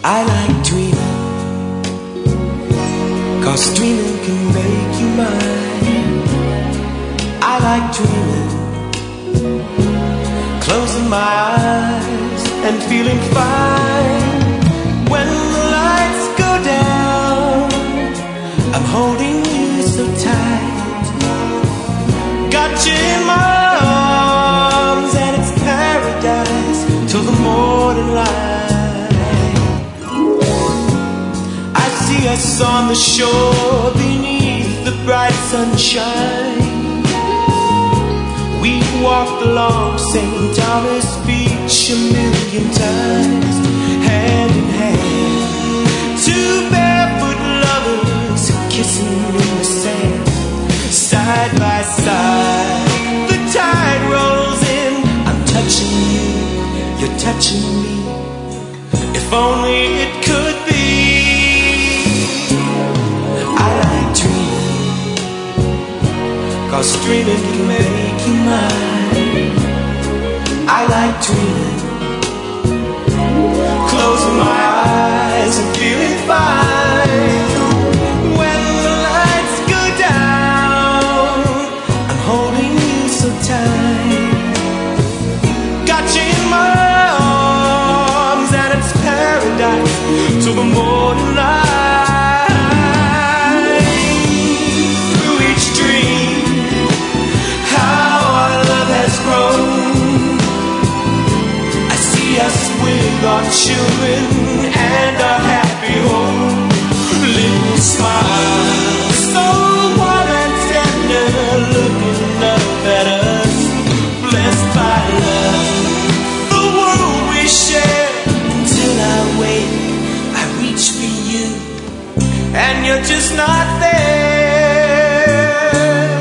I like dreaming, 'cause dreaming can make you mine. I like dreaming, closing my eyes and feeling fine. When the lights go down, I'm holding you so tight. Got you in my arms and it's paradise till the morning light. I see us on the shore beneath the bright sunshine. We've walked along St. Thomas Beach a million times, hand in hand. Two barefoot lovers kissing in the sand, side by side. The tide rolls in, I'm touching you, you're touching me. If only it could be. I like dreaming, 'cause dreaming can make you mine. I like dreaming, closing my eyes and feeling fine. When the lights go down, I'm holding you so tight. Got you in my arms and it's paradise till the morning light. Through each dream, how our love has grown. I see us with our children and our happy home. Little smile, so warm and tender, looking up at us, blessed by love. The world we share. Until I wake, I reach for you, and you're just not there.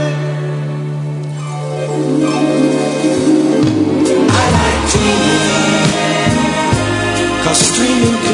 I like dreaming, 'cause dreaming